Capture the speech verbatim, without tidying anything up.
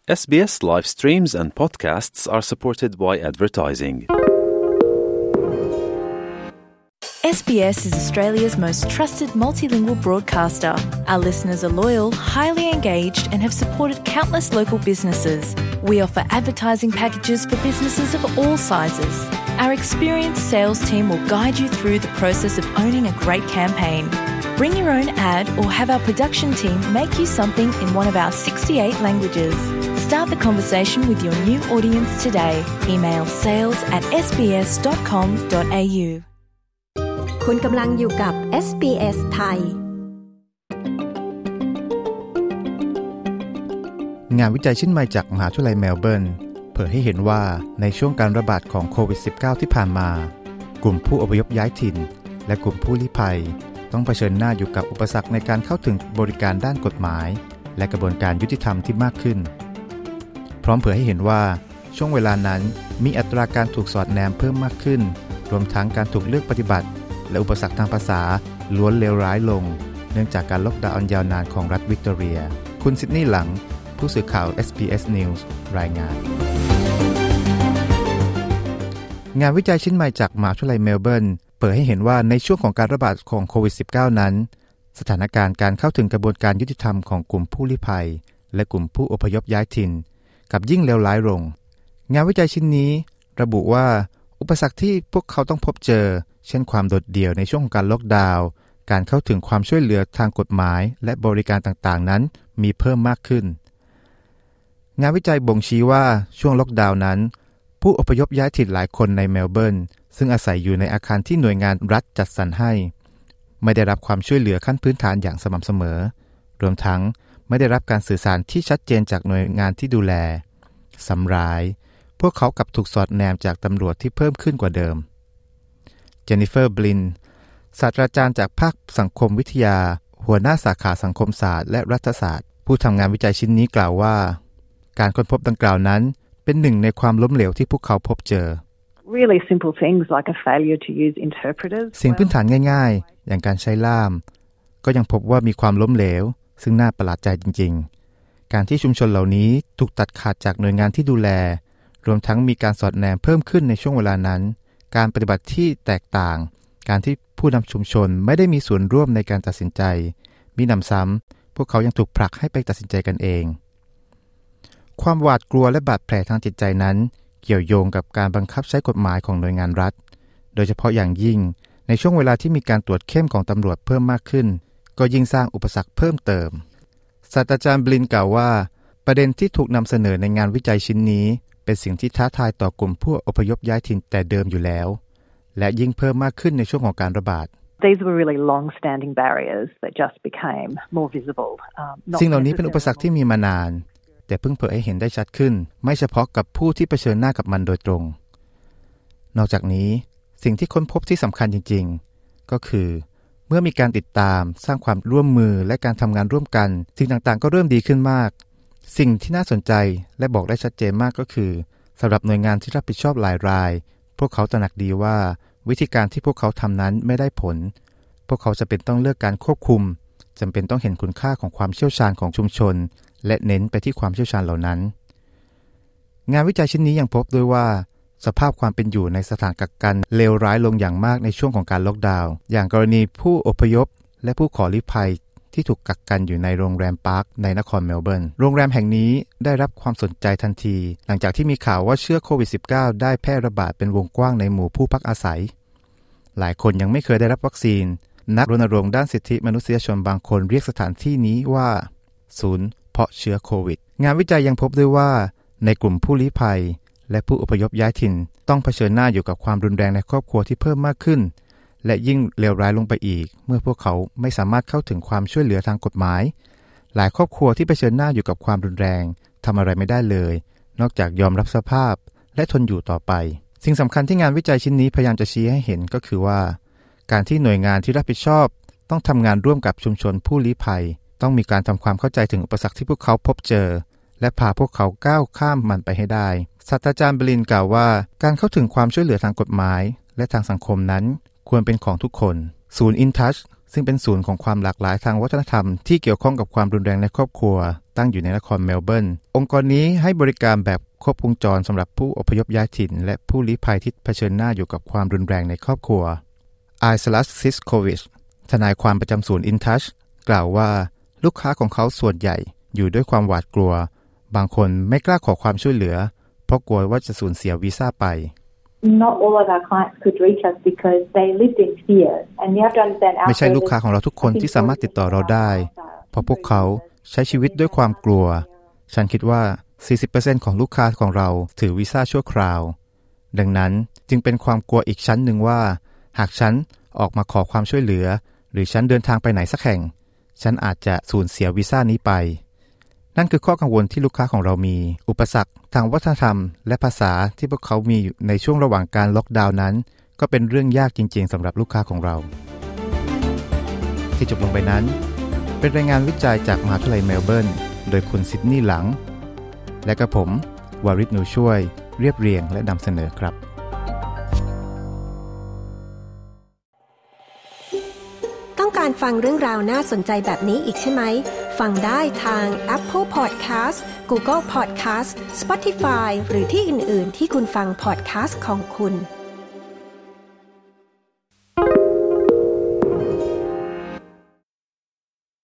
S B S live streams and podcasts are supported by advertising. S B S is Australia's most trusted multilingual broadcaster. Our listeners are loyal, highly engaged, and have supported countless local businesses. We offer advertising packages for businesses of all sizes. Our experienced sales team will guide you through the process of owning a great campaign. Bring your own ad or have our production team make you something in one of our sixty-eight languages. Start the conversation with your new audience today. Email sales at s b s dot com dot a u คุณกำลังอยู่กับ เอส บี เอส ไทยงานวิจัยชิ้นใหม่จากมหาวิทยาลัยเมลเบิร์นเผยให้เห็นว่าในช่วงการระบาดของโควิด สิบเก้า ที่ผ่านมากลุ่มผู้อพยพย้ายถิ่นและกลุ่มผู้ลี้ภัยต้องเผชิญหน้าอยู่กับอุปสรรคในการเข้าถึงบริการด้านกฎหมายและกระบวนการยุติธรรมที่มากขึ้นพร้อมเผยให้เห็นว่าช่วงเวลานั้นมีอัตราการถูกสอดแนมเพิ่มมากขึ้นรวมทั้งการถูกเลือกปฏิบัติและอุปสรรคทางภาษาล้วนเลวร้ายลงเนื่องจากการล็อกดาวน์ยาวนานของรัฐวิกตอเรียคุณซิดนีย์หลังผู้สื่อข่าว เอส บี เอส News รายงานงานวิจัยชิ้นใหม่จากมหาวิทยาลัยเมลเบิร์นเผยให้เห็นว่าในช่วงของการระบาดของโควิด สิบเก้า นั้นสถานการณ์การเข้าถึงกระบวนการยุติธรรมของกลุ่มผู้ลี้ภัยและกลุ่มผู้อพยพย้ายถิ่นกับยิ่งเลวร้ายลงงานวิจัยชิ้นนี้ระบุว่าอุปสรรคที่พวกเขาต้องพบเจอเช่นความโดดเดี่ยวในช่วงของการล็อกดาวน์การเข้าถึงความช่วยเหลือทางกฎหมายและบริการต่างๆนั้นมีเพิ่มมากขึ้นงานวิจัยบ่งชี้ว่าช่วงล็อกดาวน์นั้นผู้อพยพย้ายถิ่นหลายคนในเมลเบิร์นซึ่งอาศัยอยู่ในอาคารที่หน่วยงานรัฐจัดสรรให้ไม่ได้รับความช่วยเหลือขั้นพื้นฐานอย่างสม่ำเสมอรวมทั้งไม่ได้รับการสื่อสารที่ชัดเจนจากหน่วยงานที่ดูแลซ้ำร้ายพวกเขากลับถูกสอดแนมจากตำรวจที่เพิ่มขึ้นกว่าเดิมเจนนิเฟอร์บลินศาสตราจารย์จากภาคสังคมวิทยาหัวหน้าสาขาสังคมศาสตร์และรัฐศาสตร์ผู้ทำงานวิจัยชิ้นนี้กล่าวว่าการค้นพบดังกล่าวนั้นเป็นหนึ่งในความล้มเหลวที่พวกเขาพบเจอ Really simple things like a failure to use interpreters สิ่งพื้นฐานง่ายๆอย่างการใช้ล่ามก็ยังพบว่ามีความล้มเหลวซึ่งน่าประหลาดใจจริงๆการที่ชุมชนเหล่านี้ถูกตัดขาดจากหน่วยงานที่ดูแลรวมทั้งมีการสอดแนมเพิ่มขึ้นในช่วงเวลานั้นการปฏิบัติที่แตกต่างการที่ผู้นำชุมชนไม่ได้มีส่วนร่วมในการตัดสินใจมิหนำซ้ำพวกเขายังถูกผลักให้ไปตัดสินใจกันเองความหวาดกลัวและบาดแผลทางจิตใจนั้นเกี่ยวโยงกับการบังคับใช้กฎหมายของหน่วยงานรัฐโดยเฉพาะอย่างยิ่งในช่วงเวลาที่มีการตรวจเข้มของตำรวจเพิ่มมากขึ้นก็ยิ่งสร้างอุปสรรคเพิ่มเติมศาสตราจารย์บลินกล่าวว่าประเด็นที่ถูกนำเสนอในงานวิจัยชิ้นนี้เป็นสิ่งที่ท้าทายต่อกลุ่มผู้อพยพย้ายถิ่นแต่เดิมอยู่แล้วและยิ่งเพิ่มมากขึ้นในช่วงของการระบาด These were really long-standing barriers that just became more visible. สิ่งเหล่านี้เป็นอุปสรรคที่มีมานานแต่เพิ่งเผยให้เห็นได้ชัดขึ้นไม่เฉพาะกับผู้ที่เผชิญหน้ากับมันโดยตรงนอกจากนี้สิ่งที่ค้นพบที่สำคัญจริงๆก็คือเมื่อมีการติดตามสร้างความร่วมมือและการทำงานร่วมกันสิ่งต่างๆก็เริ่มดีขึ้นมากสิ่งที่น่าสนใจและบอกได้ชัดเจนมากก็คือสำหรับหน่วยงานที่รับผิดชอบหลายรายพวกเขาตระหนักดีว่าวิธีการที่พวกเขาทำนั้นไม่ได้ผลพวกเขาจะเป็นต้องเลือกการควบคุมจำเป็นต้องเห็นคุณค่าของความเชี่ยวชาญของชุมชนและเน้นไปที่ความเชี่ยวชาญเหล่านั้นงานวิจัยชิ้นนี้ยังพบด้วยว่าสภาพความเป็นอยู่ในสถานกักกันเลวร้ายลงอย่างมากในช่วงของการล็อกดาวน์อย่างกรณีผู้อพยพและผู้ขอลี้ภัยที่ถูกกักกันอยู่ในโรงแรมปาร์คในนครเมลเบิร์นโรงแรมแห่งนี้ได้รับความสนใจทันทีหลังจากที่มีข่าวว่าเชื้อโควิด สิบเก้า ได้แพร่ระบาดเป็นวงกว้างในหมู่ผู้พักอาศัยหลายคนยังไม่เคยได้รับวัคซีนนักรณรงค์ด้านสิทธิมนุษยชนบางคนเรียกสถานที่นี้ว่าศูนย์เพาะเชื้อโควิดงานวิจัยยังพบด้วยว่าในกลุ่มผู้ลี้ภัยและผู้อพยพย้ายถิ่นต้องเผชิญหน้าอยู่กับความรุนแรงในครอบครัวที่เพิ่มมากขึ้นและยิ่งเลวร้ายลงไปอีกเมื่อพวกเขาไม่สามารถเข้าถึงความช่วยเหลือทางกฎหมายหลายครอบครัวที่เผชิญหน้าอยู่กับความรุนแรงทำอะไรไม่ได้เลยนอกจากยอมรับสภาพและทนอยู่ต่อไปสิ่งสำคัญที่งานวิจัยชิ้นนี้พยายามจะชี้ให้เห็นก็คือว่าการที่หน่วยงานที่รับผิดชอบต้องทำงานร่วมกับชุมชนผู้ลี้ภัยต้องมีการทำความเข้าใจถึงอุปสรรคที่พวกเขาพบเจอและพาพวกเขาก้าวข้ามมันไปให้ได้ศาสตราจารย์บลินกล่าวว่าการเข้าถึงความช่วยเหลือทางกฎหมายและทางสังคมนั้นควรเป็นของทุกคนศูนย์ InTouch ซึ่งเป็นศูนย์ของความหลากหลายทางวัฒนธรรมที่เกี่ยวข้องกับความรุนแรงในครอบครัวตั้งอยู่ในนครเมลเบิร์นองค์กรนี้ให้บริการแบบครบวงจรสำหรับผู้อพยพย้ายถิ่นและผู้ลี้ภัยที่เผชิญหน้าอยู่กับความรุนแรงในครอบครัวไอซาลัสซิสโควิชทนายความประจำศูนย์ InTouch กล่าวว่าลูกค้าของเขาส่วนใหญ่อยู่ด้วยความหวาดกลัวบางคนไม่กล้าขอความช่วยเหลือเพราะกลัวว่าจะสูญเสียวีซ่าไป Not all of our clients could reach us because they lived in fear and you have to understand our ไม่ใช่ลูกค้าของเราทุกคนที่สามารถติดต่อเราได้เพราะพวกเขาใช้ชีวิตด้วยความกลัวฉันคิดว่า สี่สิบเปอร์เซ็นต์ ของลูกค้าของเราถือวีซ่าชั่วคราวดังนั้นจึงเป็นความกลัวอีกชั้นหนึ่งว่าหากฉันออกมาขอความช่วยเหลือหรือฉันเดินทางไปไหนสักแห่งฉันอาจจะสูญเสียวีซ่านี้ไปนั่นคือข้อกังวลที่ลูกค้าของเรามีอุปสรรคทางวัฒนธรรมและภาษาที่พวกเขามีในช่วงระหว่างการล็อกดาวน์นั้นก็เป็นเรื่องยากจริงๆสำหรับลูกค้าของเราที่จบลงไปนั้นเป็นรายงานวิจัยจากมหาวิทยาลัยเมลเบิร์นโดยคุณซิดนีย์หลังและกับผมวาริศ นูช่วยเรียบเรียงและนำเสนอครับต้องการฟังเรื่องราวน่าสนใจแบบนี้อีกใช่ไหมฟังได้ทาง Apple Podcast Google Podcast Spotify หรือที่อื่นๆที่คุณฟัง podcast ของคุณ